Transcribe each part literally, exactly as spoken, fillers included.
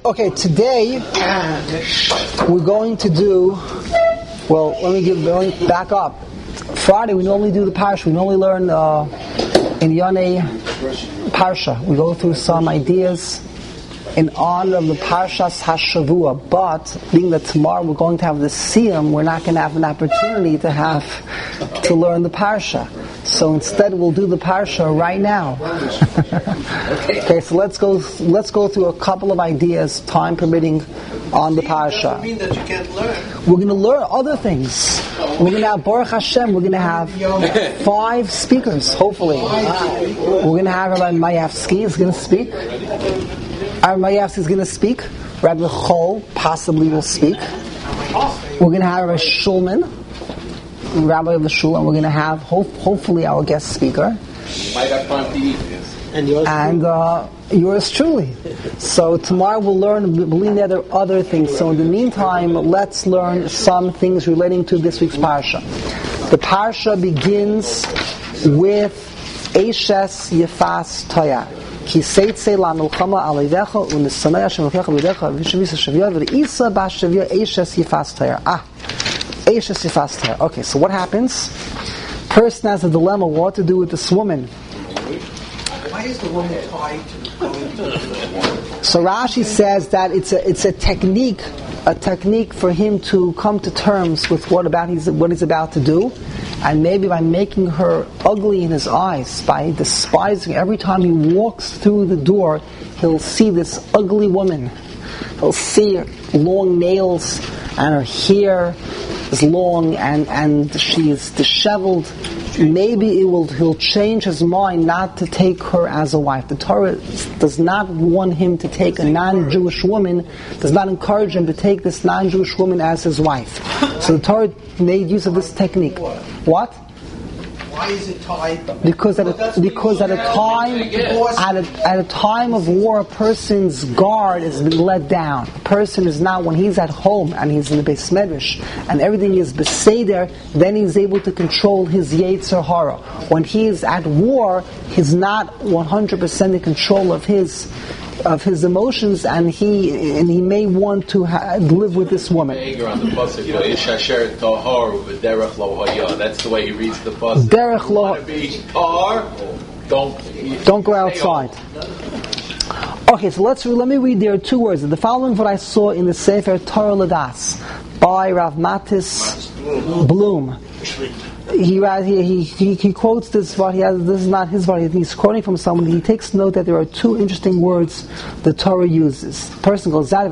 Okay, today we're going to do, well, let me give, let me back up. Friday we normally do the parsha. We normally learn uh, in Yonei Parsha. We go through some ideas in honor of the Parshas Hashavua. But being that tomorrow we're going to have the Siyum, we're not going to have an opportunity to have to learn the Parsha. So instead, we'll do the Parsha right now. Okay, so let's go. Let's go through a couple of ideas, time permitting, on the Parsha. Doesn't mean that you can't learn. We're going to learn other things. We're going to have Baruch Hashem. We're going to have five speakers. Hopefully, we're going to have Rabbi Mayavsky is going to speak. Rabbi Mayavsky is going to speak. Rabbi Chol possibly will speak. We're going to have Rabbi Shulman, Rabbi of the Shul, and we're going to have hope, hopefully our guest speaker. You might have time to eat, yes. And yours, and, uh, yours truly. So tomorrow we'll learn, believe that there are other things. So in the meantime, let's learn some things relating to this week's Parsha. The Parsha begins with Eishes Yefas Toya. Ki seitze la milchama aleivecha u'nisanei Hashem Elokecha b'ydecha v'shavisa shaviyah v'reisa b'shaviyah Eishes Yefas Toya. Ah. Okay, so what happens? Person has a dilemma what to do with this woman. Why is the woman tied to going to the So Rashi says that it's a it's a technique, a technique for him to come to terms with what about he's what he's about to do, and maybe by making her ugly in his eyes, by despising every time he walks through the door, he'll see this ugly woman. He'll see her long nails and her hair is long and, and she is disheveled. Maybe it will he'll change his mind not to take her as a wife. The Torah does not want him to take a non-Jewish woman, does not encourage him to take this non-Jewish woman as his wife. So the Torah made use of this technique. What? Why is it tied? Because at a, because at a time at a, at a time of war, a person's guard has been let down. A person is now, when he's at home and he's in the Beis Medrash and everything is beseder, then he's able to control his Yetzer Hara. When he is at war, he's not one hundred percent in control of his of his emotions, and he and he may want to ha- live with this woman. That's the way he reads the pasuk. Derech lo. Don't don't go outside. Okay, so let's let me read there are two words. The following what I saw in the Sefer Torah Ladas by Rav Matis Bloom. He, he he he quotes this, but he has this is not his word. He's quoting from someone. He takes note that there are two interesting words the Torah uses. The person goes We're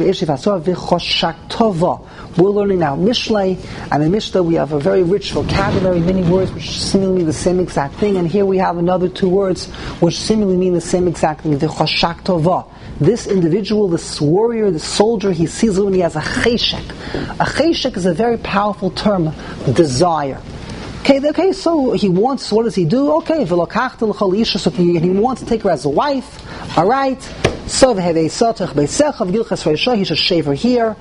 learning now Mishlei, and in Mishnah we have a very rich vocabulary, many words which seemingly mean the same exact thing, and here we have another two words which seemingly mean the same exact thing. This individual, this warrior, this soldier, he sees when he has a cheshek. A cheshek is a very powerful term, desire. Okay, okay, so he wants, what does he do? Okay, so he, he wants to take her as a wife, alright. So he should shave her hair.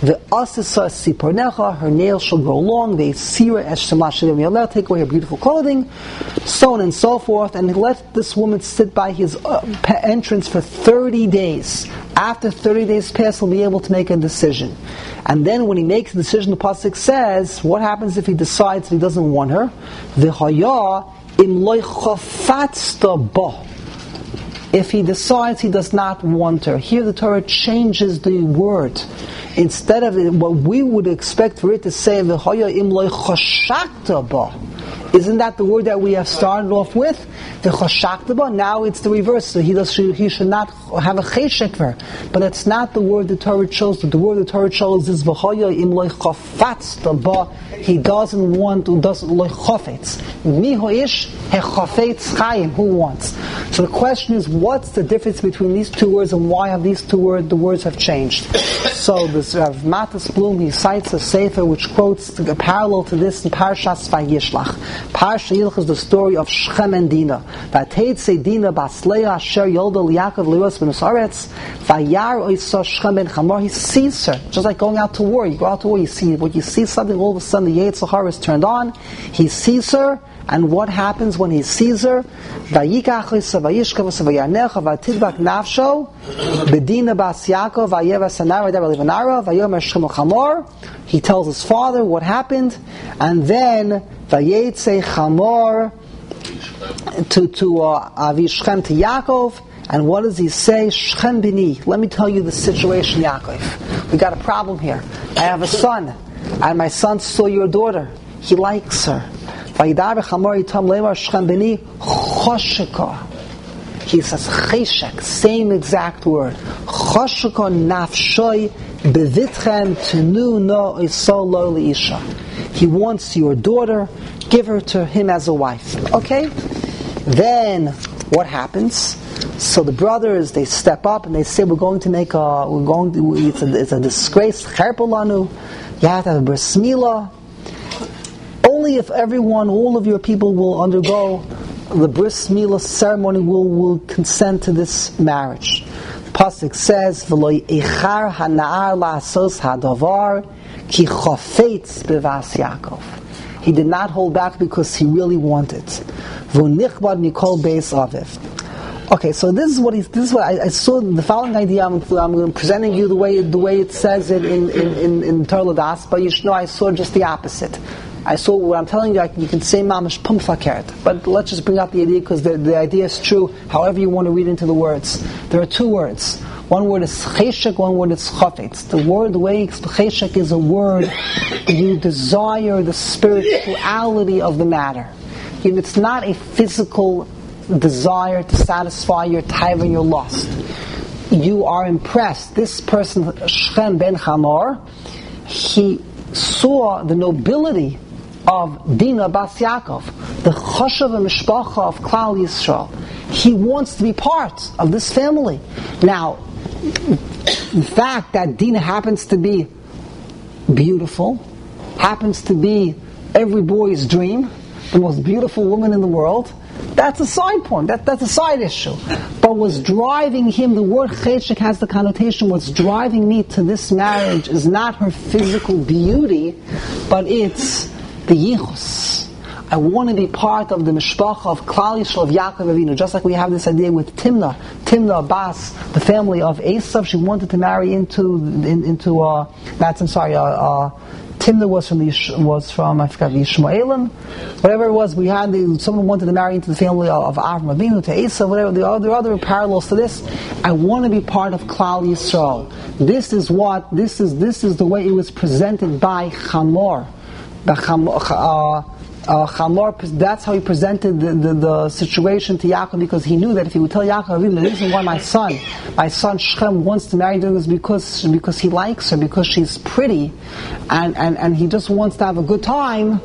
Her nails should grow long. Take away her beautiful clothing, so on and so forth. And let this woman sit by his uh, entrance for thirty days. After thirty days pass, he'll be able to make a decision. And then when he makes a decision, the pasuk says, what happens if he decides he doesn't want her? If he decides he does not want her. Here the Torah changes the word. Instead of what we would expect for it to say, isn't that the word that we have started off with? Now it's the reverse. So he does. He should not have a cheshek for her. But it's not the word the Torah chose. The word the Torah chose is he doesn't want to, doesn't like chafetz. Mihoish hechafetz chayim. Who wants? So the question is, what's the difference between these two words, and why have these two words, the words have changed? So this Rav Matis Bloom, he cites a sefer which quotes a parallel to this in Parshas Vayishlach. Parsha Yilch is the story of Shechem and Dinah. V'ateitze Dinah basleah asher yolda liYaakov liros ben Usaretz. Vayar oisa Shechem ben Chamor. He sees her, just like going out to war. You go out to war, you see, when you see something, all of a sudden the Yetzer Hara is turned on. He sees her, and what happens when he sees her? Vayikach oisa vayishkav vayanecha vatidbak nafsho bedina bas Yaakov vayeva sanara devar livanara vayomer Shechem Chamor. He tells his father what happened, and then vayetze Chamor to to uh, Avi Shechem to Yaakov. And what does he say? Shechem bini. Let me tell you the situation, Yaakov. We got a problem here. I have a son, and my son saw your daughter. He likes her. He says cheshek, same exact word. Chosheka nafshoy bevitchem tenu no isol lo liisha. He wants your daughter. Give her to him as a wife. Okay? Then what happens? So the brothers, they step up and they say, we're going to make a, we're going to, it's a, it's a disgrace, cherpolanu, you have to have a bris milah. Only if everyone, all of your people will undergo the bris milah ceremony, will, will consent to this marriage. The pasuk says, v'lo eichar hana'ar la'asos hadavar ki chofetz bevas Yaakov. He did not hold back because he really wanted. V'unichbad mikol beis aviv. Okay, so this is what he, this is what I, I saw. The following idea, I'm, I'm presenting you the way the way it says it in in in, in Torah Das, but you should know I saw just the opposite. I saw what I'm telling you. I, you can say mamish pum fakert, but let's just bring out the idea because the, the idea is true. However you want to read into the words, there are two words. One word is cheshek, one word is chafetz. The word, the way cheshek is a word you desire the spirituality of the matter. It's not a physical desire to satisfy your taiva, your lust. You are impressed. This person, Shechem ben Chamor, he saw the nobility of Dina bas Yaakov, the choshev mishpacha of Klal Yisrael. He wants to be part of this family. Now, the fact that Dina happens to be beautiful, happens to be every boy's dream, the most beautiful woman in the world, that's a side point. That, that's a side issue. But what's driving him, the word cheshek has the connotation, what's driving me to this marriage is not her physical beauty, but it's the yichus. I want to be part of the mishpacha of Klal Yisrael, of Yaakov Avinu, just like we have this idea with Timnah. Timnah Bas, the family of Esav, she wanted to marry into, in, into uh, that's, I'm sorry, uh, uh, Timnah was from the was from I forgot the Yishmaelim, whatever it was. We had the, someone wanted to marry into the family of Avram Avinu to Esav, whatever. There are, there are other parallels to this. I want to be part of Klal Yisrael. This is what this is. This is the way it was presented by Chamor. The Chamor. Uh, Uh, Chamor, that's how he presented the, the, the situation to Yaakov, because he knew that if he would tell Yaakov, the reason why my son, my son Shechem wants to marry her is because because he likes her, because she's pretty, and, and, and he just wants to have a good time.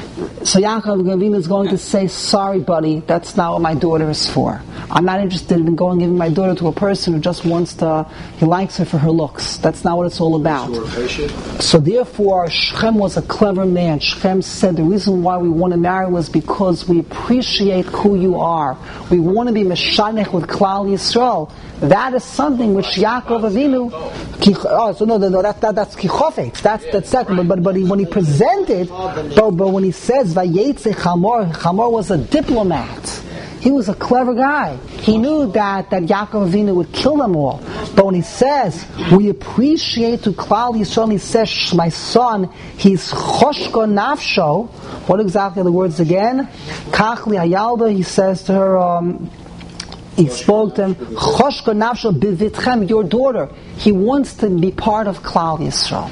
So Yaakov Avinu is going to say, sorry buddy, that's not what my daughter is for. I'm not interested in going giving my daughter to a person who just wants to, he likes her for her looks. That's not what it's all about. So therefore, Shechem was a clever man. Shechem said the reason why we want to marry was because we appreciate who you are. We want to be meshanech with Klal Yisrael. That is something which Yaakov Avinu, oh, so no, no, no, that, that, that's kichofet. That's that second. But but, but he, when he presented, but, but when he says vayetze Chamor, Chamor was a diplomat. He was a clever guy. He knew that, that Yaakov Avinu would kill them all. But when he says, we appreciate to Klal Yisrael, he says, my son, he's choshko nafsho. What exactly are the words again? Kachli hayalda, he says to her, um, he spoke to him, choshko nafsho bivitchem, your daughter. He wants to be part of Klal Yisrael.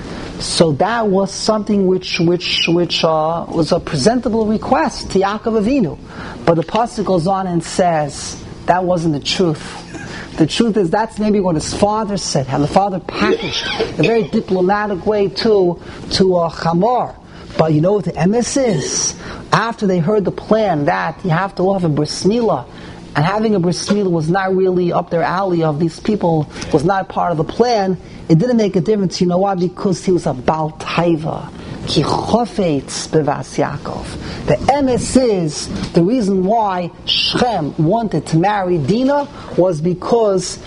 So that was something which which which uh, was a presentable request to Yaakov Avinu. But the pasuk goes on and says that wasn't the truth. The truth is that's maybe what his father said, how the father packaged a very diplomatic way to to uh, Chamor. But you know what the emes is? After they heard the plan that you have to have a bris milah, and having a bris milah was not really up their alley of these people, was not part of the plan, it didn't make a difference. You know why? Because he was a Baal Taiva. Ki chofetz bevas Yaakov. The emes is, the reason why Shechem wanted to marry Dina was because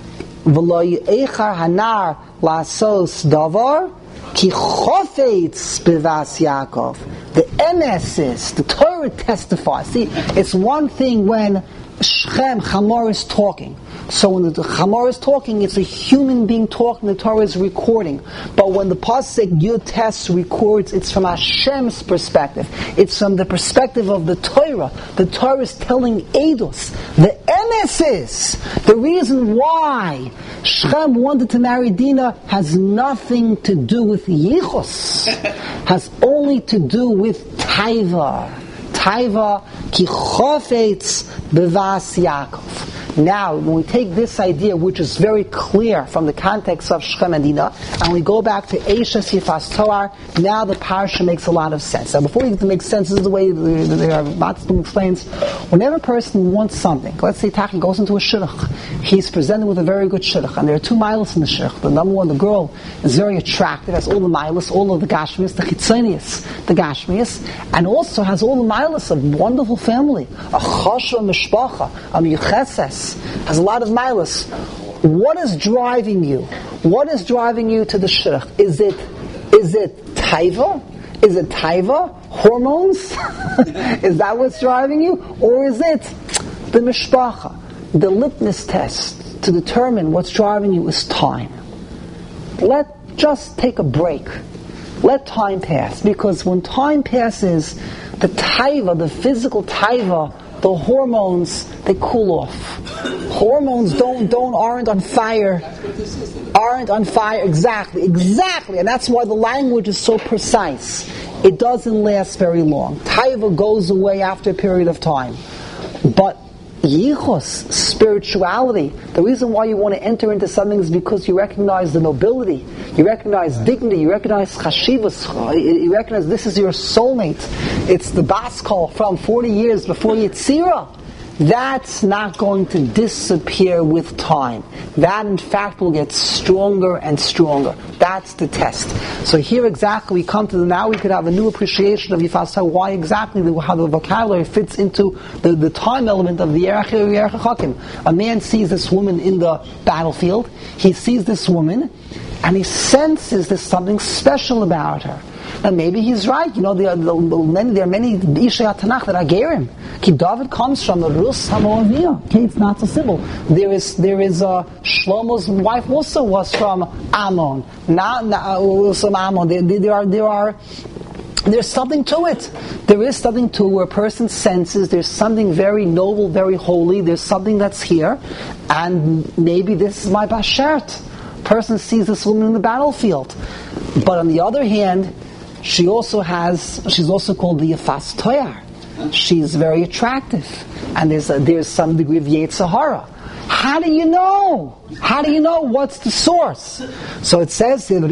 v'lo eichar hanar la'asos davar ki chofetz bevas Yaakov. The emes is, the Torah testifies. See, it's one thing when Shechem, Hamor is talking. So when the Hamor is talking, it's a human being talking, the Torah is recording. But when the Pasuk Yud Tes records, it's from Hashem's perspective. It's from the perspective of the Torah. The Torah is telling Eidos. The emes is, the reason why Shechem wanted to marry Dinah has nothing to do with Yichus. Has only to do with Taiva. Taiva ki chofetz bevas Yaakov. Now, when we take this idea, which is very clear from the context of Shechem and Dinah, and we go back to Eishes Yifas Toar, now the parsha makes a lot of sense. Now, before we get to make sense, this is the way the, the, the Matzim explains. Whenever a person wants something, let's say Taki goes into a shidduch, he's presented with a very good shidduch, and there are two milas in the shidduch. The number one, the girl is very attractive, has all the milas, all of the gashmias, the chitzonius, the gashmias, and also has all the milas of wonderful family, a chosha mishpacha, a miyucheses, has a lot of milas. What is driving you? What is driving you to the shidduch? Is it is it taiva? Is it taiva? Hormones? Is that what's driving you? Or is it the mishpacha? The litmus test to determine what's driving you is time. Let just take a break. Let time pass. Because when time passes, the taiva, the physical taiva, the hormones, they cool off. Hormones don't don't aren't on fire. Aren't on fire. Exactly, exactly. And that's why the language is so precise. It doesn't last very long. Taiva goes away after a period of time. But yichus, spirituality, the reason why you want to enter into something is because you recognize the nobility, you recognize dignity, you recognize chashivas, you recognize this is your soulmate. It's the baskal from forty years before Yetzirah. That's not going to disappear with time. That, in fact, will get stronger and stronger. That's the test. So here exactly we come to the, now we could have a new appreciation of Yifas, why exactly the, how the vocabulary fits into the, the time element of the Yerech Hakim. A man sees this woman in the battlefield. He sees this woman, and he senses there's something special about her. Now maybe he's right. You know, there are, the, the, many, there are many Ishaya Tanakh that are Gerim. Ki David comes from the Rus HaMoaviyah. Okay, it's not so simple. There is, there is, uh, Shlomo's wife also was from Ammon. Not, not uh, from Ammon. There, there are, there are, there's something to it. There is something to where a person senses there's something very noble, very holy. There's something that's here, and maybe this is my bashert. Person sees this woman in the battlefield, but on the other hand, she also has, she's also called the Yifas Toyar. She's very attractive. And there's a, there's some degree of Yetzer Hara. How do you know? How do you know? What's the source? So it says, the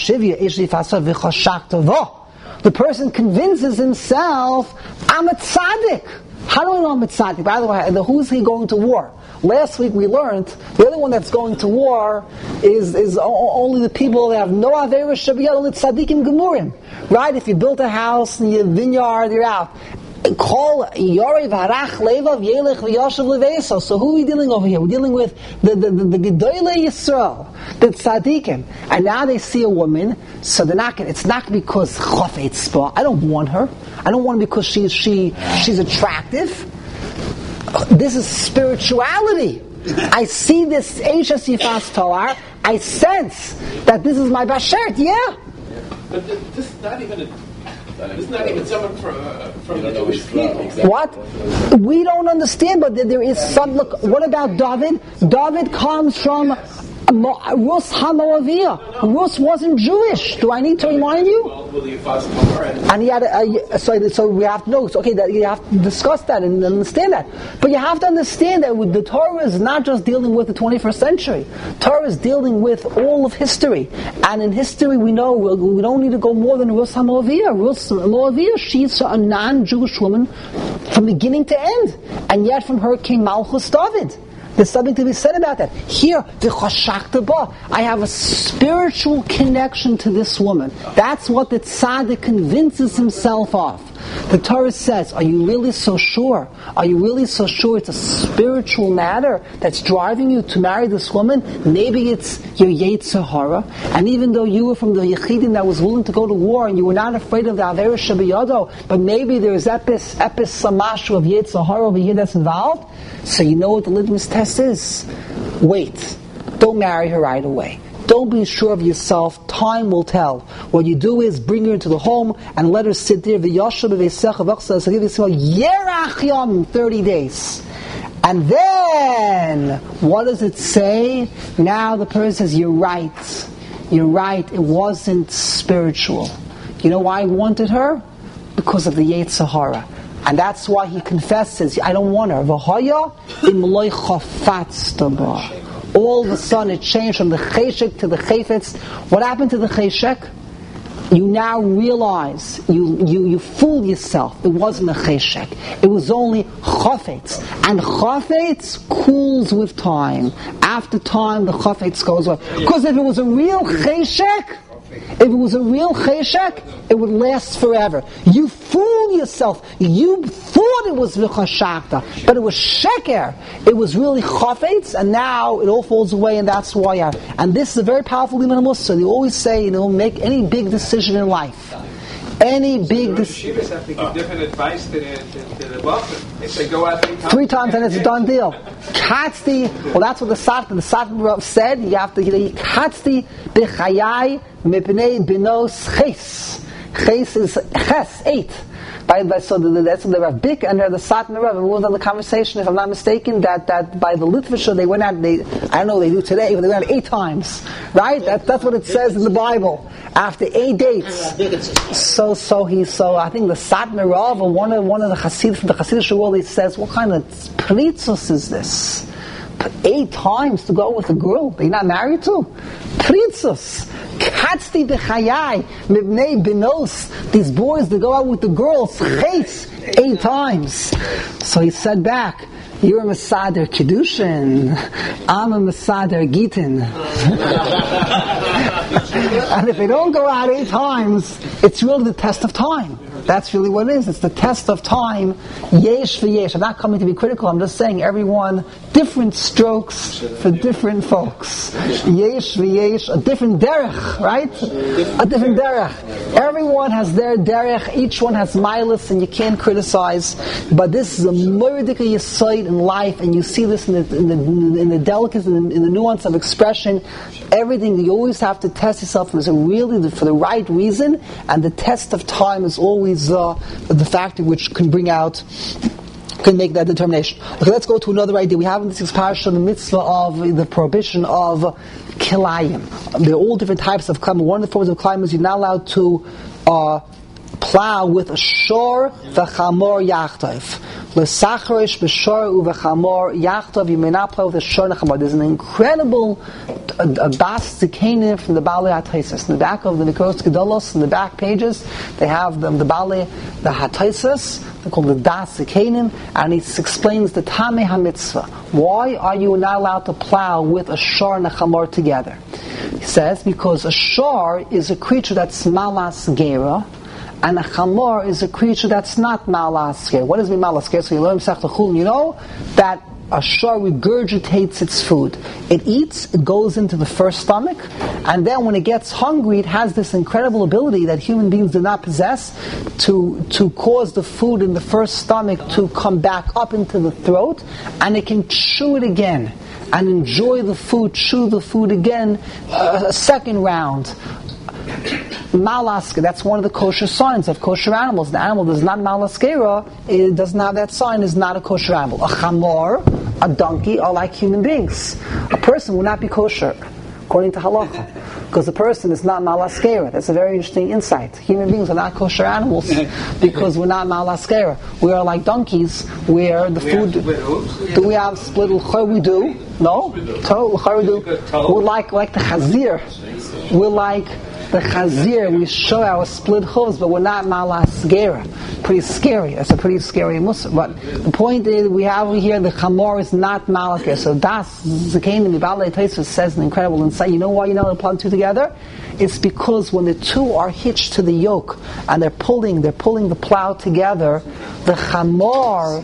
person convinces himself, I'm a tzaddik. How do I know I'm a tzaddik? By the way, who's he going to war? Last week we learned the only one that's going to war is is only the people that have no avera shabiyah, only tzaddikim gemurim. Right? If you built a house in your vineyard, you're out. Call Yorev Harach Levav Yelech V'Yashav Leveso. So who are we dealing over here? We're dealing with the the the, the Gedolei Yisrael, the tzaddikim, and now they see a woman. So they're not. It's not because chofetz spa. I don't want her. I don't want her because she she she's attractive. This is spirituality. I see this Eishes Yifas Toar. I sense that this is my bashert. Yeah. But this is not even a, this is not even someone from, uh, from the Jewish people. Exactly. What? We don't understand, but there is some. Look, what about David? David comes from Rus HaMoaviyah. Rus wasn't Jewish. Do I need to remind you? And he had a, a, so, so we have to know. Okay, that you have to discuss that and understand that. But you have to understand that the Torah is not just dealing with the twenty-first century. Torah is dealing with all of history. And in history, we know we, we don't need to go more than Rus HaMoaviyah. Rus HaMoaviyah, she's a non-Jewish woman from beginning to end, and yet from her came Malchus David. There's something to be said about that. Here, I have a spiritual connection to this woman. That's what the tzaddik convinces himself of. The Torah says, are you really so sure? Are you really so sure it's a spiritual matter that's driving you to marry this woman? Maybe it's your Yetzer Hara. And even though you were from the Yechidim that was willing to go to war and you were not afraid of the Aveira Shabiyado, but maybe there's epis, epis samashu of Yetzer Hara over here that's involved. So you know what the litmus test is? Wait. Don't marry her right away. Don't be sure of yourself. Time will tell. What you do is bring her into the home and let her sit there. thirty days. And then, what does it say? Now the person says, you're right. You're right. It wasn't spiritual. You know why I wanted her? Because of the Yetzer Hara. And that's why he confesses, I don't want her. All of a sudden it changed from the cheshek to the chayfetz. What happened to the cheshek? You now realize, you, you, you fooled yourself. It wasn't a cheshek. It was only chafetz. And chafetz cools with time. After time, the chafetz goes away. Because if it was a real cheshek, if it was a real cheshek, it would last forever. You fooled yourself. You thought it was v'chashakta, but it was sheker. It was really chafetz, and now it all falls away, and that's why. I, and this is a very powerful limud mussar. They always say, you know, make any big decision in life. Any big decision. Yeshivas have to give different advice to the, to, to the buffer. If they go out three times, three times and it's a done deal. Katzti, well, that's what the Satmar, the Satmar said. You have to get Katzti b'chayai mipnei binos ches. Ches is ches, eight. By, by, so the, that's the Rav Bick and the Satmar Rav. We was on the conversation, if I'm not mistaken, that, that by the Litvisha they went out. They, I don't know what they do today, but they went out eight times, right? That, that's what it says in the Bible. After eight dates, so so he so I think the Satmar Rav or one of one of the Hasid from the Hasidic world, he says, what kind of pritzus is this? Eight times to go with a girl they're not married to? Pritzus. Katzti b'chayai mibnei binos. These boys that go out with the girls, chayes, eight times. So he said back, you're a Masader Kiddushin, I'm a Masader Gitin. And if they don't go out eight times, it's really the test of time. That's really what it is. It's the test of time. Yesh v'yesh. I'm not coming to be critical. I'm just saying everyone, different strokes for different folks. Yesh v'yesh. A different derech, right? A different derech. Everyone has their derech. Each one has milas, and you can't criticize. But this is a murdica yesod in life, and you see this in the in the, in the delicacy, in the, in the nuance of expression. Everything, you always have to test yourself. Is it really for the right reason? And the test of time is always Uh, the factor which can bring out, can make that determination. Okay, let's go to another idea. We have in this parasha the mitzvah of the prohibition of kilayim. There are all different types of kilayim. One of the forms of kilayim is you're not allowed to uh, plow with a shor v'chamor yachtov. L'sacharish b'shor u'v'chamor yachtov. You may not plow with a shor and a chamor. There's an incredible a bas zikanim from the Baalei HaTaisus. In the back of the Mikros Gedolos, in the back pages, they have the, the Baalei, the HaTaisus, they call the Das Zikanim, and he explains the Tamei HaMitzvah. Why are you not allowed to plow with a shor and a chamor together? He says, because a shor is a creature that's malas gera, and a chamor is a creature that's not malas gera. What does mean malas gera? So you learn Masechta Chulin, you know that a shor regurgitates its food. It eats, it goes into the first stomach, and then when it gets hungry, it has this incredible ability that human beings do not possess to, to cause the food in the first stomach to come back up into the throat, and it can chew it again, and enjoy the food, chew the food again, uh, a second round. Malaska, that's one of the kosher signs of kosher animals. The animal does not malaskera, it does not have that sign, is not a kosher animal. A chamor, a donkey, are like human beings. A person will not be kosher, according to halacha, because the person is not malaskera. That's a very interesting insight. Human beings are not kosher animals because we're not malaskera. We are like donkeys, where the food. Do we have split l'chor? We do. No? L'chor we do. We're like, like the chazir. We're like the chazir. We show our split hooves, but we're not malasgera. Pretty scary. That's a pretty scary mussar. But the point is, we have over here the chamor is not malasgera. So Das Zikanim, the Baalei HaTaisus says an incredible insight. You know why you're not allowed to plant two together? It's because when the two are hitched to the yoke and they're pulling, they're pulling the plow together, the chamor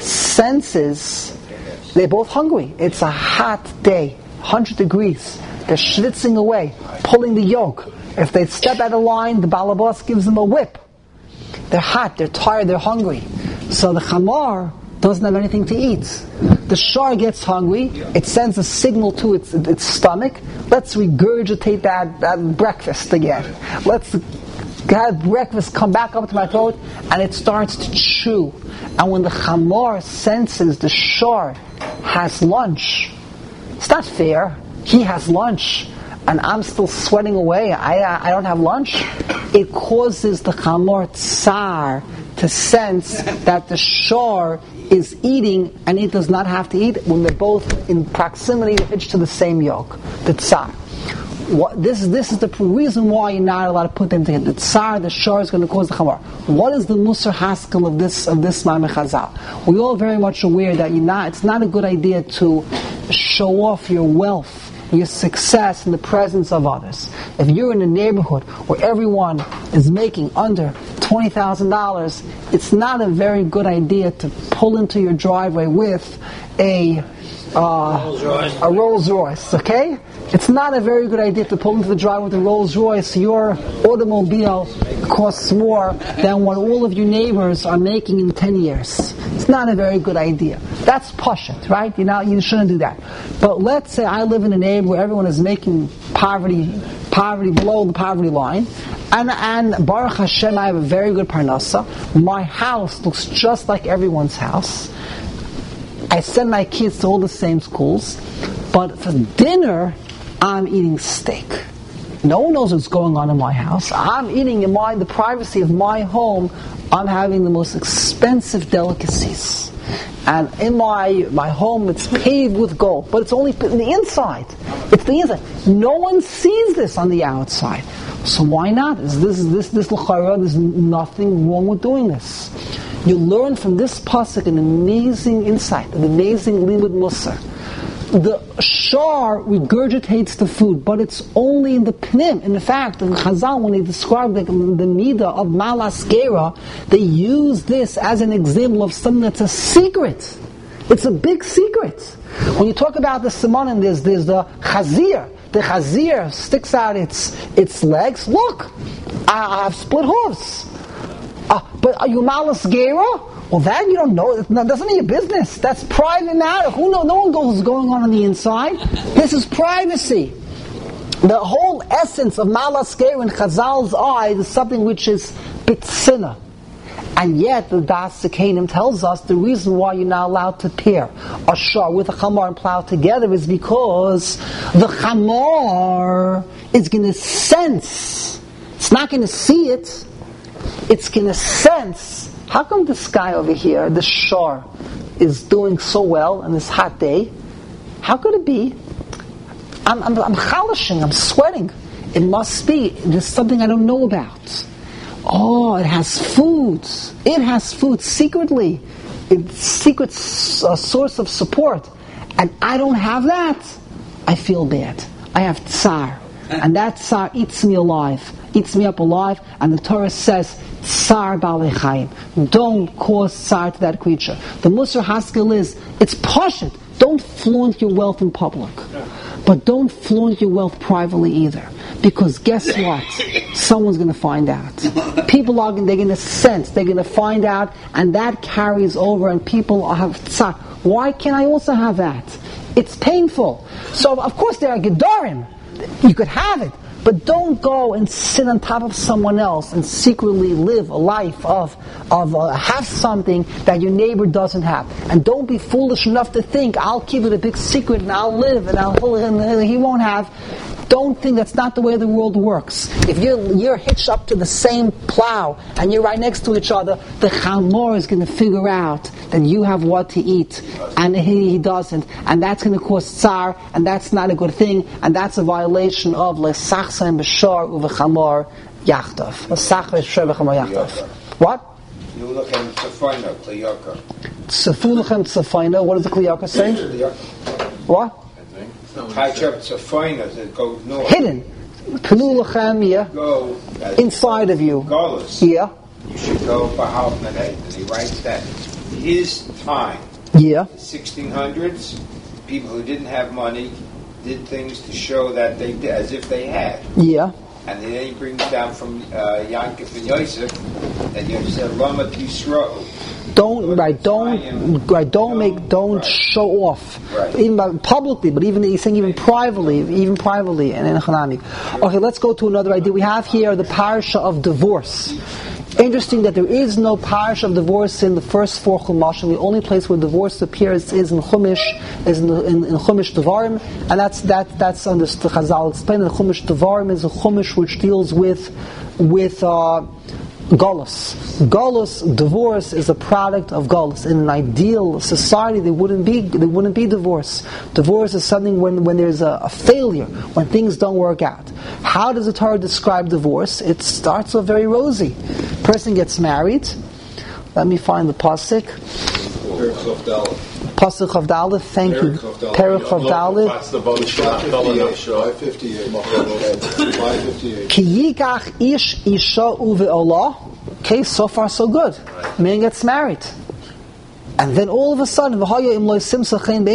senses they're both hungry. It's a hot day, one hundred degrees. They're schlitzing away, pulling the yoke. If they step out of line, the balabas gives them a whip. They're hot, they're tired, they're hungry. So the chamor doesn't have anything to eat. The shar gets hungry, it sends a signal to its, its stomach, let's regurgitate that, that breakfast again. Let's have breakfast come back up to my throat, and it starts to chew. And when the chamor senses the shar has lunch, it's not fair. He has lunch, and I'm still sweating away. I I don't have lunch. It causes the chamor tsar to sense that the shar is eating, and it does not have to eat when they're both in proximity, hitched to the same yoke. The tsar. What, this is this is the reason why you're not allowed to put them together. The tsar, the shar, is going to cause the chamor. What is the musar haskel of this of this Ma'ameh Chazal? We're all very much aware that you're not. It's not a good idea to show off your wealth, your success in the presence of others. If you're in a neighborhood where everyone is making under twenty thousand dollars, it's not a very good idea to pull into your driveway with a uh, Rolls Royce. a Rolls Royce. Okay, it's not a very good idea to pull into the driveway with a Rolls Royce. Your automobile costs more than what all of your neighbors are making in ten years. It's not a very good idea. That's pashut, right? You know, you shouldn't do that. But let's say I live in a neighborhood where everyone is making poverty, poverty below the poverty line, and and Baruch Hashem, I have a very good parnasa. My house looks just like everyone's house. I send my kids to all the same schools, but for dinner, I'm eating steak. No one knows what's going on in my house. I'm eating in my the privacy of my home. I'm having the most expensive delicacies. And in my my home, it's paved with gold, but it's only in the inside. It's the inside. No one sees this on the outside. So why not? Is this this this l'chara? There's nothing wrong with doing this. You learn from this pasuk an amazing insight, an amazing limud musar. The shar regurgitates the food, but it's only in the pnim. In fact, in Chazal, when they describe the, the midah of malas gera, they use this as an example of something that's a secret. It's a big secret. When you talk about the simonim, there's, there's the chazir. The chazir sticks out its its legs. Look, I, I have split hooves. Uh, but are you malas gera? Well, that you don't know. That's none of your business. That's private matter. Who knows? No one knows what's going on on the inside. This is privacy. The whole essence of malas gera in Chazal's eyes is something which is bitzina. And yet, the Das Sekanim tells us the reason why you're not allowed to pair a shar with a chamor and plow together is because the chamor is going to sense. It's not going to see it. It's going to sense. How come this guy over here, this shar, is doing so well on this hot day? How could it be? I'm, I'm, I'm chalishing, I'm sweating. It must be, there's something I don't know about. Oh, it has food. It has food secretly. It's secret uh, source of support. And I don't have that. I feel bad. I have tsar. And that tsar eats me alive. Eats me up alive. And the Torah says, tsar ba'alei chayim. Don't cause tsar to that creature. The musar haskel is, it's pashut. Don't flaunt your wealth in public. But don't flaunt your wealth privately either. Because guess what? Someone's going to find out. People are they're going to sense, they're going to find out, and that carries over, and people have tsar. Why can't I also have that? It's painful. So of course there are gedarim. You could have it, but don't go and sit on top of someone else and secretly live a life of of uh, have something that your neighbor doesn't have. And don't be foolish enough to think I'll keep it a big secret and I'll live and I'll and he won't have. Don't think that's not the way the world works. If you're, you're hitched up to the same plow and you're right next to each other, the chamor is going to figure out that you have what to eat and he, he doesn't. And that's going to cause tsar, and that's not a good thing, and that's a violation of lesachsan b'shar uv'chamor yachtav. Lesachsan b'shar uv'chamor yachtav. What? Tzefulachem tzefayna, kliyaka. Tzefulachem tzefayna, what does the kliyaka say? What? Hidden. Penu Lachem, yeah. Go as Inside of you. Regardless. Yeah. You should go Bahal Menei. And he writes that his time, Yeah. sixteen hundreds, people who didn't have money did things to show that they did, as if they had. Yeah. And then he brings down from uh, Yankov and Yosef, and Yosef Lama Yisrael. Don't right. Don't right. Don't make. Don't right. show off. Right. Even by, publicly, but even he's saying even privately, even privately, and in Hanami. Okay, let's go to another idea. We have here the parasha of divorce. Interesting that there is no parasha of divorce in the first four Chumashim. The only place where divorce appears is in Chumash, is in, the, in, in Chumash Devarim, and that's that. That's on the Chazal explained. The Chumash Devarim is a Chumash which deals with with. Uh, Golus. Golus, divorce, is a product of Golus. In an ideal society, there wouldn't be there wouldn't be divorce. Divorce is something when, when there's a, a failure, when things don't work out. How does the Torah describe divorce? It starts off very rosy. Person gets married. Let me find the pasuk. Pasuk of Dalet. Thank you. Perek of Dalet. Ki yikach ish isha uve'olah. Okay, so far so good. Man gets married. And then all of a sudden, why, why did the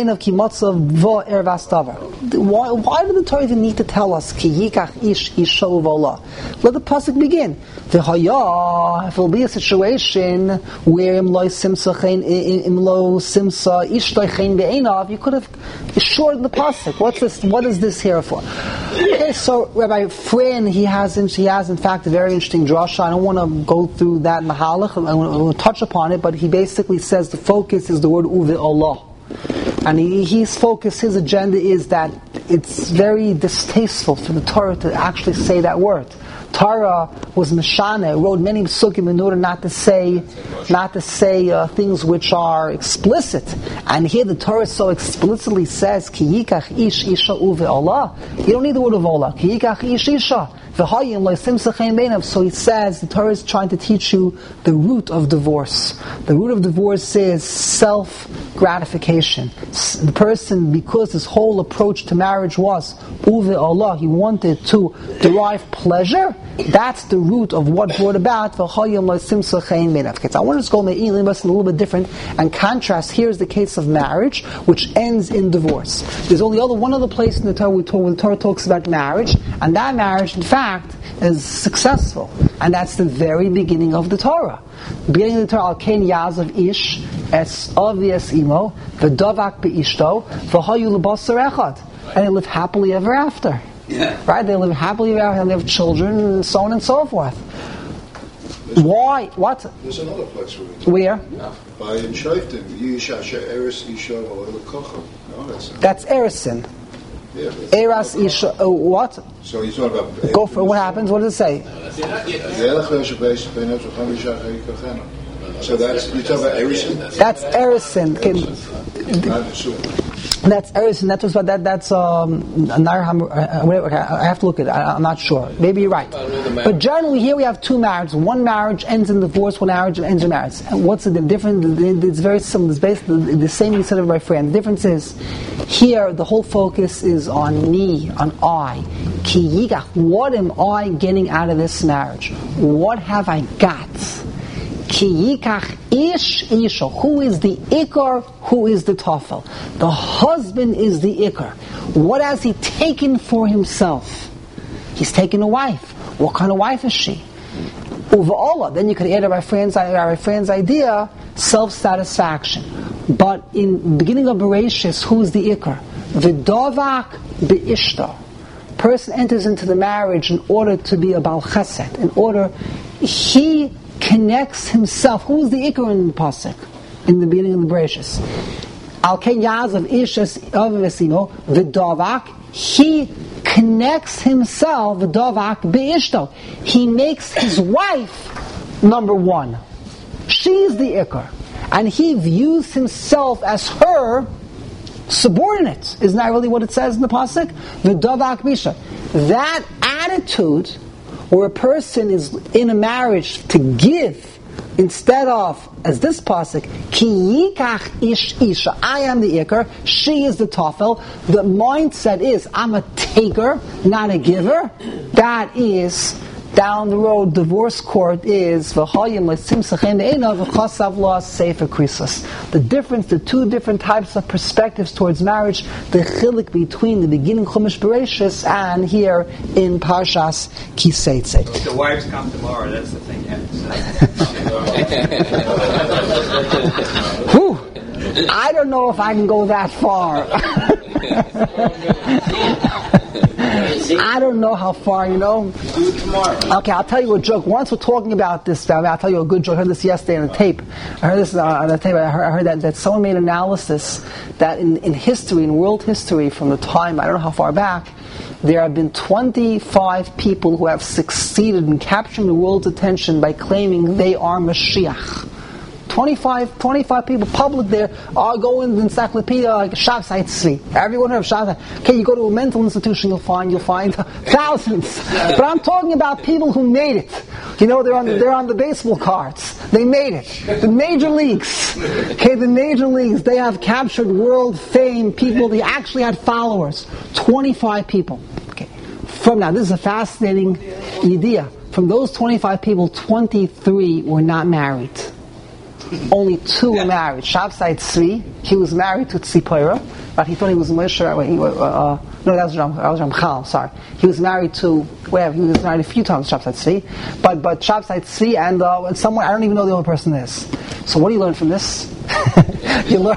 Torah even need to tell us? Ki yikach ish isha uve'olah. Let the pasuk begin. If it will be a situation where imlo simsa imlo simsa ishtoichein be'enav, you could have shortened the pasuk. What's this? What is this here for? Okay, so Rabbi Friend, he has he has in fact a very interesting drasha. I don't want to go through that mahalach. I want to touch upon it, but he basically says the focus is the word uvi Allah. And he, his focus, his agenda is that it's very distasteful for the Torah to actually say that word. Torah was Meshana, wrote many psukim in order not to say, not to say uh, things which are explicit. And here the Torah so explicitly says, Ki yikach ish isha uve Allah. You don't need the word of Allah. Ki yikach ish isha. So he says the Torah is trying to teach you the root of divorce. The root of divorce is self-gratification. The person, because his whole approach to marriage was uve Allah, he wanted to derive pleasure. That's the root of what brought about. Okay, so I want to just go a little bit different and contrast. Here's the case of marriage, which ends in divorce. There's only other one other place in the Torah where the Torah talks about marriage, and that marriage, in fact, is successful, and that's the very beginning of the Torah. The beginning of the Torah, Al-Ken Yazav Ish, Es Obvious Imo, V'Davak Be'ishto, V'Hayu L'Basar Echad, and they live happily ever after. Yeah. Right? They live happily ever after, and they have children, and so on and so forth. There's Why? What? There's another place where we Where? By in Shoftim, Yisha She'eres Isha V'Oil Kocham. No, that's That's Erison. Yeah, Eras Isha, uh, what? So you're talking about... Go for what happens? What does it say? So that's, you're talking about Erison? That's Erison. That's Erison. That was what that. That's um. I have to look at it. I, I'm not sure. Maybe you're right. But generally, here we have two marriages. One marriage ends in divorce. One marriage ends in marriage. And what's the difference? It's very similar. It's basically the same instead of my friend. The difference is here the whole focus is on me, on I. Ki yigach. What am I getting out of this marriage? What have I got? Ki yikach ish isha. Who is the ikar? Who is the tafel? The husband is the ikar. What has he taken for himself? He's taken a wife. What kind of wife is she? Uva'olah. Then you could add our friend's, our friend's idea, self-satisfaction. But in the beginning of Bereshis, who is the ikar? V'davak be'ishta. Person enters into the marriage in order to be a Baal Chesed. In order, he connects himself. Who is the ikar in the pasuk in the beginning of the Bereshis? Al ken yazav ishes avesino v'davak. He connects himself v'davak be'ishto. He makes his wife number one. She is the ikar, and he views himself as her subordinate. Isn't that really what it says in the pasuk? V'davak bisha. That attitude, where a person is in a marriage to give, instead of, as this pasuk, ki yikach ish isha, I am the ikar, she is the tafel. The mindset is, I'm a taker, not a giver. that is, down the road, divorce court is the difference, the two different types of perspectives towards marriage, the chilik between the beginning Chumash Bereshis and here in Parshas Kiseitze. If the wives come tomorrow, that's the thing you have to say. Whew. I don't know if I can go that far. I don't know how far, you know. Do it tomorrow. Okay, I'll tell you a joke. Once we're talking about this, I'll tell you a good joke. I heard this yesterday on the tape. I heard this uh, on the tape. I heard, I heard that, that someone made an analysis that in, in history, in world history, from the time, I don't know how far back, there have been twenty-five people who have succeeded in capturing the world's attention by claiming they are Mashiach. twenty-five, twenty-five people, public there, are going to the encyclopedia like Shabsai Tzvi. Everyone heard of Shabsai. Okay, you go to a mental institution, you'll find you'll find thousands. But I'm talking about people who made it. You know, they're on the, they're on the baseball cards. They made it. The major leagues. Okay, the major leagues. They have captured world fame. People. They actually had followers. twenty-five people. Okay. From now, this is a fascinating idea. From those twenty-five people, twenty-three were not married. Only two were married. Shabsai Tzvi, he was married to Tzipora, but he thought he was Moshe. Uh, uh, no, that was Ram, that was Ramchal. Sorry, he was married to. Well, he was married a few times. Shabsai Tzvi, but but Shabsai Tzvi and uh, someone I don't even know the other person is. So what do you learn from this? You learn.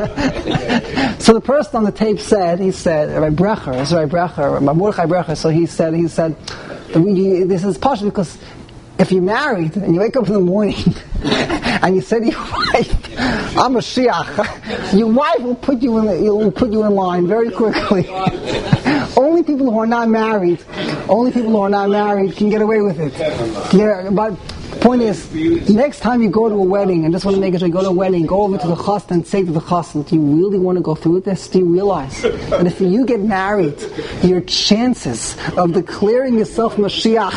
So the person on the tape said, he said, Rabbi Brecher, it's Rabbi Brecher, Rabbi Mordechai Brecher. So he said, he said, this is partially because if you're married and you wake up in the morning and you say to your wife, "I'm a Shiach," your wife will put you in will put you in line very quickly. Only people who are not married, only people who are not married can get away with it. Yeah, but the point is, next time you go to a wedding, and just want to make sure you go to a wedding, go over to the chassan and say to the chassan, "Do you really want to go through with this? Do you realize that if you get married, your chances of declaring yourself Mashiach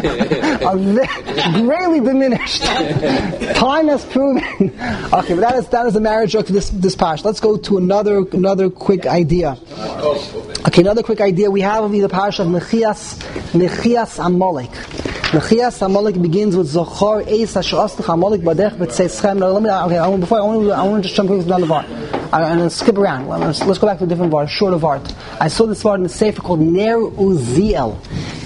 are greatly diminished? Time has proven." Okay, but that is that is a marriage joke for this this pash. Let's go to another another quick idea. Okay, another quick idea we have of the pash of Mechias Mechias Amalek. Mechias Amalek begins with Zochar Eis Asher Ostach Amalek Badech B'Tzeichem. Now, let me. Okay, I want, before I want to, I want to just jump into another vart. I'm going to skip around. Let's, let's go back to a different vart, a shorter vart. I saw this vart in the sefer called Ner Uziel.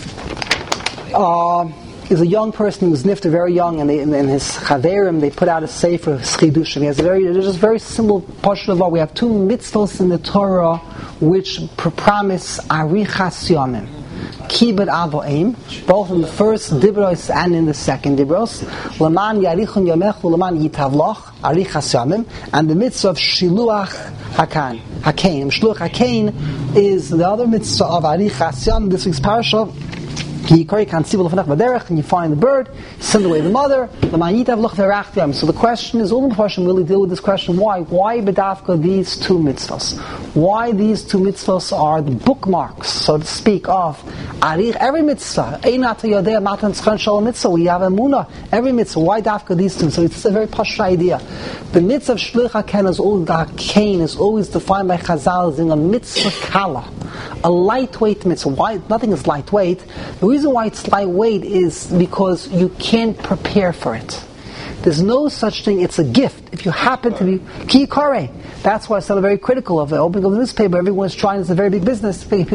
Uh, he's a young person who was nifter very young, and, they, and, and his chaverim, they put out a sefer Schidushim. He has a very, it's just very simple portion of vart. We have two mitzvos in the Torah which promise arichas yomim. Kibud avoim, both in the first dibros and in the second dibros. Laman yarichun yomechu, laman yitavloch, arichas yomim, and the mitzvah of shiluach hakan, hakain. Shiluach hakain is the other mitzvah of arichas yomim. This week's parasha. And you find the bird, send away the mother. So the question is, all the question really deal with this question: why? Why bedavka these two mitzvahs? Why these two mitzvahs are the bookmarks, so to speak, of arich every mitzvah? We have a munah every mitzvah. Why davka these two? So it's a very posh idea. The mitzvah of shluch haken is always kain is always defined by Chazal as in a mitzvah kala, a lightweight mitzvah. Why? Nothing is lightweight. The reason why it's lightweight is because you can't prepare for it. There's no such thing. It's a gift. If you happen to be ki kare, that's why I'm still very critical of it. Opening of the newspaper, everyone's trying. It's a very big business. It's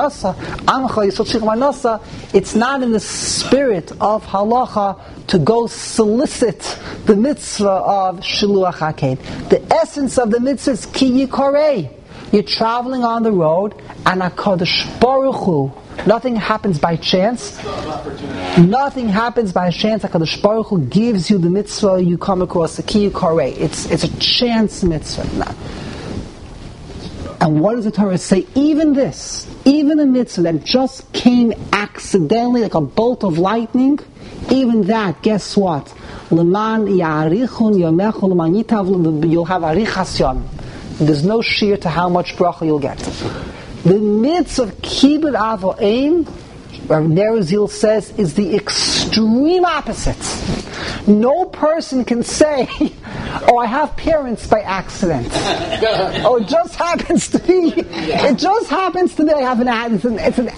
not in the spirit of halacha to go solicit the mitzvah of shiluach hakein. The essence of the mitzvah is ki kare. You're traveling on the road, and HaKadosh Baruch Hu, nothing happens by chance. Nothing happens by chance. HaKadosh Baruch Hu gives you the mitzvah, you come across the ki karei. It's it's a chance mitzvah. Now, and what does the Torah say? Even this, even a mitzvah that just came accidentally, like a bolt of lightning, even that, guess what? Leman yarichun yomechu leman yitav, you'll have arichas yom. There's no sheer to how much bracha you'll get. The mitzvah of kibud avoim, Rav Ner Uziel says, is the extreme opposite. No person can say, "Oh, I have parents by accident." Oh, it just happens to be. It just happens to be. I have an. It's an, it's an accident.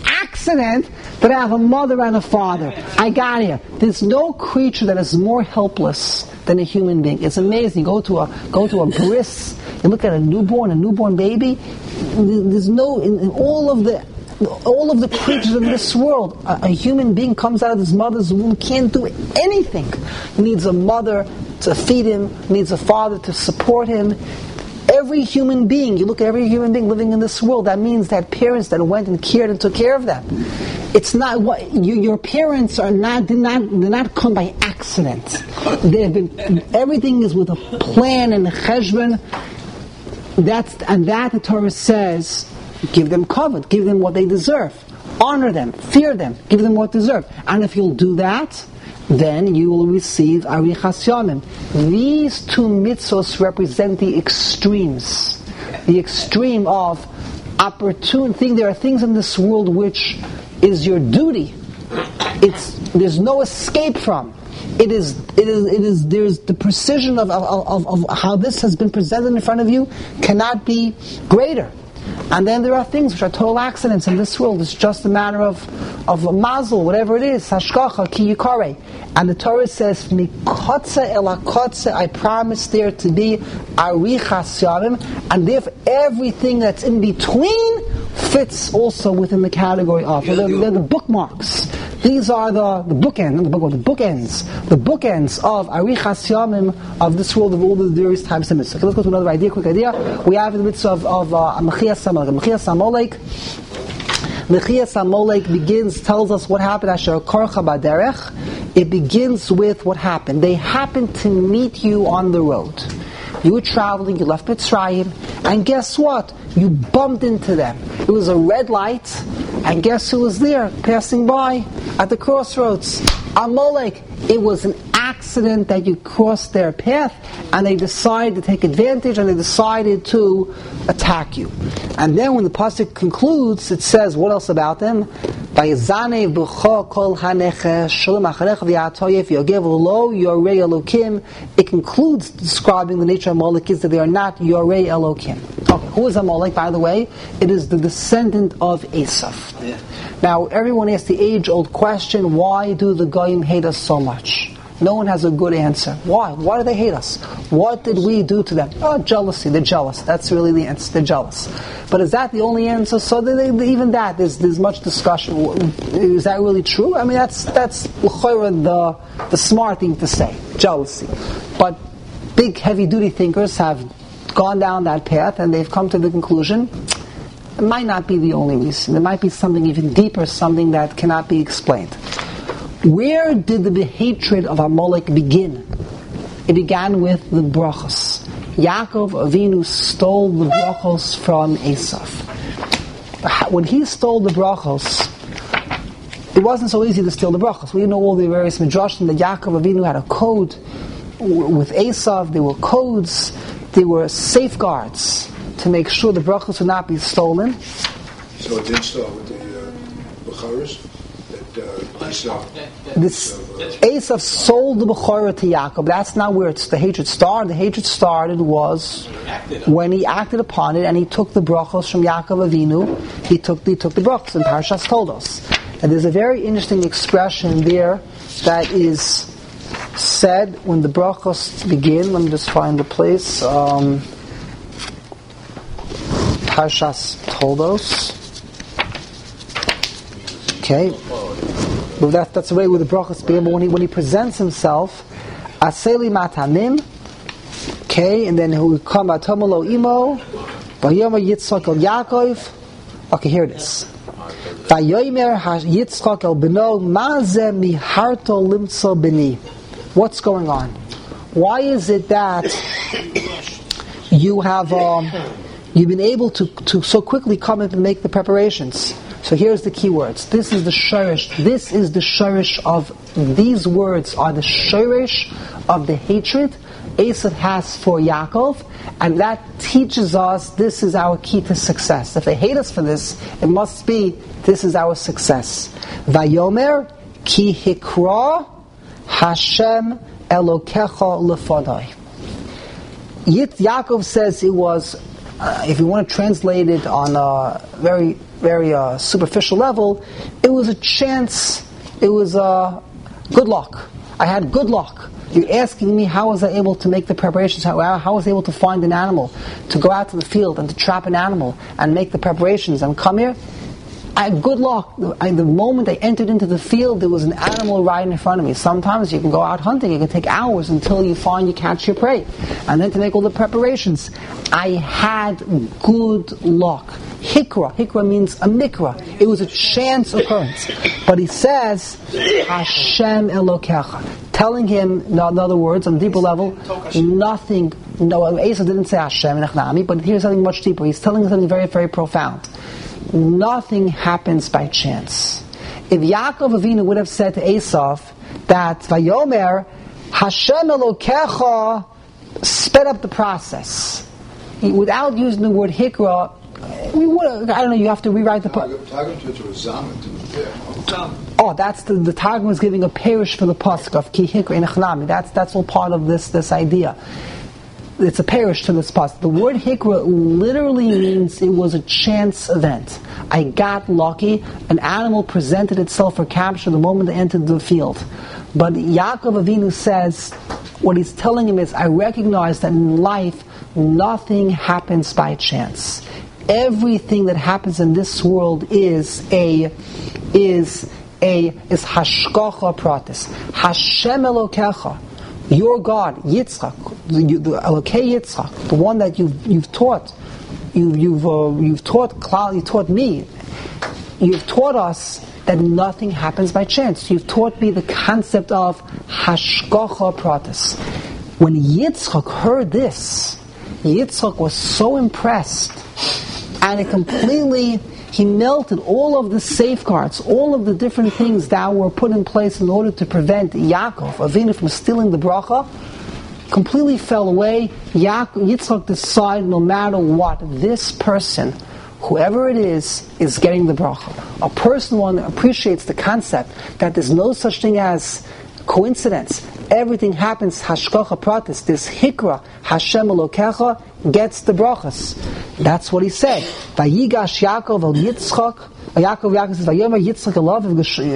accident that I have a mother and a father. I got here. There's no creature that is more helpless than a human being. It's amazing. Go to a go to a bris. You look at a newborn, a newborn baby. There's no in, in all of the all of the creatures in this world. A, a human being comes out of his mother's womb, can't do anything. He needs a mother to feed him. Needs a father to support him. Every human being, you look at every human being living in this world, that means that parents that went and cared and took care of them. It's not what you, your parents are not. Did not. They're not come by accident. They've been. Everything is with a plan and a cheshbon. That's and that the Torah says, give them kavod, give them what they deserve, honor them, fear them, give them what they deserve. And if you'll do that, then you will receive arichas yamim. These two mitzvos represent the extremes. The extreme of opportune thing. There are things in this world which is your duty. It's there's no escape from. It is it is it is there's the precision of of, of of how this has been presented in front of you cannot be greater. And then there are things which are total accidents in this world. It's just a matter of of a mazel, whatever it is, hashkacha, ki yikare. And the Torah says, mikotze ela kotze, I promise there to be arichas yamim, and if everything that's in between fits also within the category of. They're, they're the bookmarks. These are the the bookends, not the book, the bookends, the bookends of arichas yamim of this world of all the various types of mitzvahs. Okay, let's go to another idea, quick idea. We have the mitzvah of, of uh, Mechias Amalek. Mechias Amalek. Mechias Amalek begins, tells us what happened. Asher korcha baderech. It begins with what happened. They happened to meet you on the road. You were traveling, you left Mitzrayim, and guess what? You bumped into them. It was a red light, and guess who was there, passing by at the crossroads? Amalek. It was an accident that you crossed their path, and they decided to take advantage, and they decided to attack you. And then when the pasuk concludes, it says, what else about them? It concludes describing the nature of Amalek is that they are not Yorei Elokim. Okay, who is Amalek, by the way? It is the descendant of Esav. Yeah. Now, everyone asks the age-old question, why do the Goyim hate us so much? No one has a good answer. Why? Why do they hate us? What did we do to them? Oh, jealousy. They're jealous. That's really the answer. They're jealous. But is that the only answer? So they, they, even that, there's, there's much discussion. Is that really true? I mean, that's that's the the smart thing to say. Jealousy. But big, heavy-duty thinkers have gone down that path, and they've come to the conclusion it might not be the only reason. There might be something even deeper, something that cannot be explained. Where did the hatred of Amalek begin? It began with the brachos. Yaakov Avinu stole the brachos from Esav. When he stole the brachos, it wasn't so easy to steal the brachos. We know all the various midrashim that Yaakov Avinu had a code with Esav. There were codes, there were safeguards to make sure the brachos would not be stolen. So it did start with the uh, Becharis? Uh, this Esav sold the Bechorah to Yaakov. That's not where it's the hatred started. The hatred started was when he acted upon it and he took the brachos from Yaakov Avinu. He took he took the brachos, and Parshas told us. And there's a very interesting expression there that is said when the brachos begin. Let me just find the place. Um, Parshas Toldos. Okay, but that, that's the way with the brachos begin. But when he when he presents himself, Aseli Matanim, okay, and then he will come Atomolo Imo, Vayoma Yitzchak El Yaakov. Okay, here it is. Vayomer Yitzchak El Beno Maze Miharto Limtso Beni. What's going on? Why is it that you have um, you've been able to to so quickly come in and make the preparations? So here's the key words. This is the shorish. This is the shorish of these words are the shorish of the hatred Esav has for Yaakov, and that teaches us this is our key to success. If they hate us for this, it must be this is our success. Vayomer ki hikra Hashem Elokecha lefonai. Yaakov says it was uh, if you want to translate it on a very, very uh, superficial level, it was a chance, it was uh, good luck. I had good luck. You're asking me how was I able to make the preparations, how, how was I able to find an animal, to go out to the field and to trap an animal and make the preparations and come here. I had good luck. I, the moment I entered into the field, there was an animal right in front of me. Sometimes you can go out hunting, it can take hours until you find you catch your prey. And then to make all the preparations. I had good luck. Hikra. Hikra means a mikra. It was a chance occurrence. But he says, Hashem Elokecha. Telling him, in other words, on a deeper level, nothing, no, Esau didn't say Hashem Nechnami, but here's something much deeper. He's telling him something very, very profound. Nothing happens by chance. If Yaakov Avinu would have said to Esau that Vayomer Hashem Elokecha sped up the process, he, without using the word Hikra, we would. I don't know. You have to rewrite the. Oh, that's the the Targum is giving a parish for the pasuk of Ki Hikra Inachnami. That's that's all part of this this idea. It's a parish to this pasuk. The word Hikra literally means it was a chance event. I got lucky. An animal presented itself for capture the moment I entered the field. But Yaakov Avinu says, what he's telling him is, I recognize that in life nothing happens by chance. Everything that happens in this world is a is a is hashgacha pratis. Hashem Elokecha, your God, Yitzchak, the, the Elokei Yitzchak, the one that you've you've taught, you, you've uh, you've taught Klal, you taught me, you've taught us that nothing happens by chance. You've taught me the concept of hashgacha pratis. When Yitzchak heard this, Yitzchak was so impressed. And it completely, he melted all of the safeguards, all of the different things that were put in place in order to prevent Yaakov, Avinu, from stealing the bracha, completely fell away. Yaakov, Yitzchak decided no matter what, this person, whoever it is, is getting the bracha. A person one appreciates the concept that there's no such thing as coincidence. Everything happens hashgacha pratis. This hikra, Hashem Elokecha, gets the brachas. That's what he said. Vayigash Yaakov el Yitzchak. Yaakov Yaakov says, Vayomer Yitzchak elav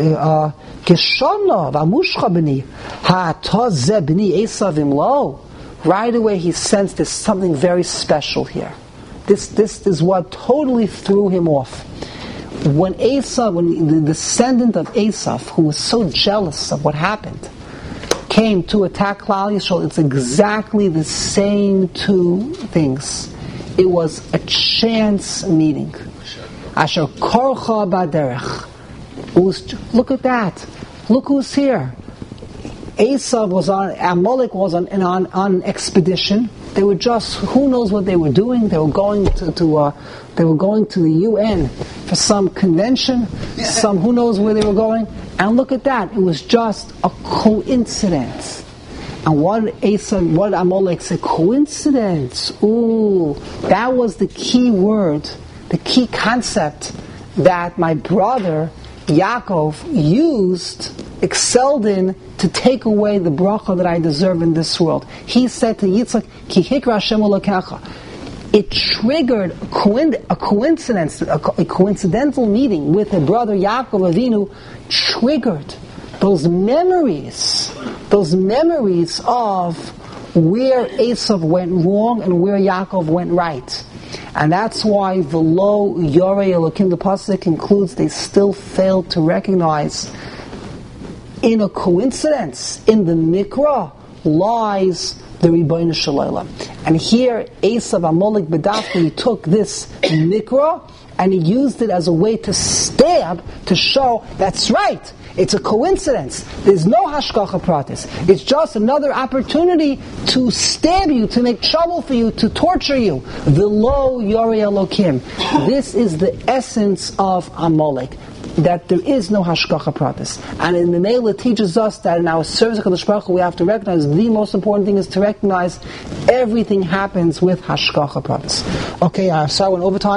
geshana v'amushcha b'ni ha'ata zeh b'ni Esav imlo. Right away he sensed there's something very special here. This this is what totally threw him off. When Esav, when the descendant of Esav, who was so jealous of what happened, came to attack Klal Yisrael, it's exactly the same two things. It was a chance meeting. Asher korcha baderech. Look at that. Look who's here. Esav was on, Amalek was on, on, on an expedition. They were just, who knows what they were doing. They were going to, to uh, they were going to the U N for some convention. Some, who knows where they were going. And look at that. It was just a coincidence. And what Esav, what Amalek said, coincidence. Ooh, that was the key word, the key concept that my brother Yaakov used, excelled in, to take away the bracha that I deserve in this world. He said to Yitzchak, Ki hikra Hashem Elokecha. It triggered a, coin- a coincidence, a, co- a coincidental meeting with a brother Yaakov Avinu, triggered those memories, those memories of where Esav went wrong and where Yaakov went right. And that's why V'lo Yorei Elokim, the pasuk concludes, they still failed to recognize in a coincidence, in the mikra, lies the Ribono Shel Olam. And here, Esav Amalek B'dafka, took this mikra and he used it as a way to stab, to show, that's right, it's a coincidence. There's no hashgacha pratis. It's just another opportunity to stab you, to make trouble for you, to torture you. V'lo Yorei Elokim. This is the essence of Amalek, that there is no hashgacha pratis. And in the Mela it teaches us that in our service of Kadosh Baruch Hu, we have to recognize the most important thing is to recognize everything happens with hashgacha pratis. Okay, I'm sorry, I went over time.